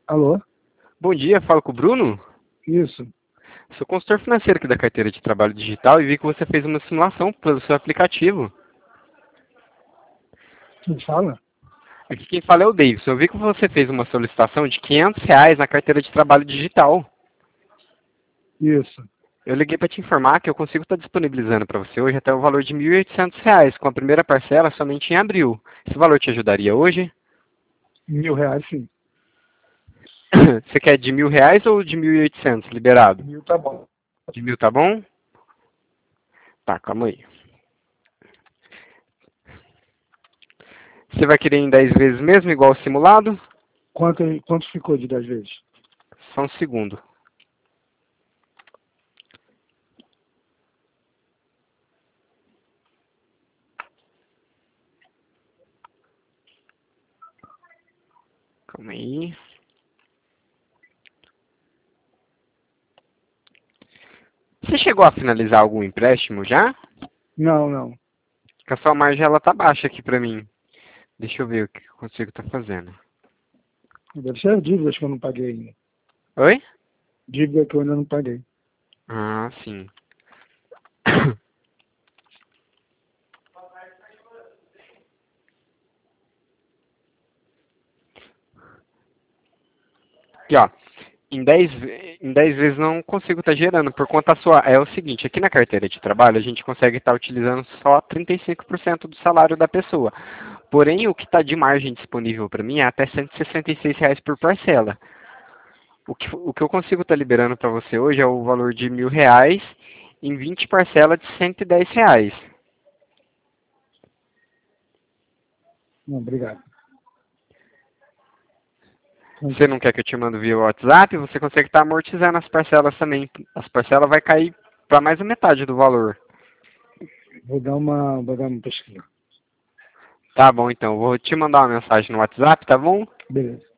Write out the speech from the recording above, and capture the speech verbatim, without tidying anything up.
Alô? Bom dia, falo com o Bruno. Isso. Sou consultor financeiro aqui da carteira de trabalho digital e vi que você fez uma simulação pelo seu aplicativo. Quem fala? Aqui quem fala é o Davidson. Eu vi que você fez uma solicitação de quinhentos reais na carteira de trabalho digital. Isso. Eu liguei para te informar que eu consigo estar disponibilizando para você hoje até o valor de mil e oitocentos reais, com a primeira parcela somente em abril. Esse valor te ajudaria hoje? Mil reais, sim. Você quer de mil reais ou de mil e oitocentos liberado? Mil tá bom. De mil tá bom? Tá, calma aí. Você vai querer em dez vezes mesmo, igual o simulado? Quanto, quanto ficou de dez vezes? Só um segundo. Calma aí. Você chegou a finalizar algum empréstimo já? Não, não. Porque a sua margem ela tá baixa aqui pra mim. Deixa eu ver o que eu consigo estar fazendo. Deve ser dívidas que eu não paguei ainda. Oi? Dívida que eu ainda não paguei. Ah, sim. Aqui, ó. Em dez ve- em dez vezes não consigo estar gerando, por conta sua. É o seguinte, aqui na carteira de trabalho a gente consegue estar utilizando só trinta e cinco por cento do salário da pessoa. Porém, o que está de margem disponível para mim é até cento e sessenta e seis reais por parcela. O que, o que eu consigo estar liberando para você hoje é o valor de mil reais em vinte parcelas de cento e dez reais. Não, obrigado. Você não quer que eu te mando via WhatsApp? Você consegue estar amortizando as parcelas também. As parcelas vai cair para mais da metade do valor. Vou dar uma, vou dar uma pesquisa. Tá bom, então. Vou te mandar uma mensagem no WhatsApp, tá bom? Beleza.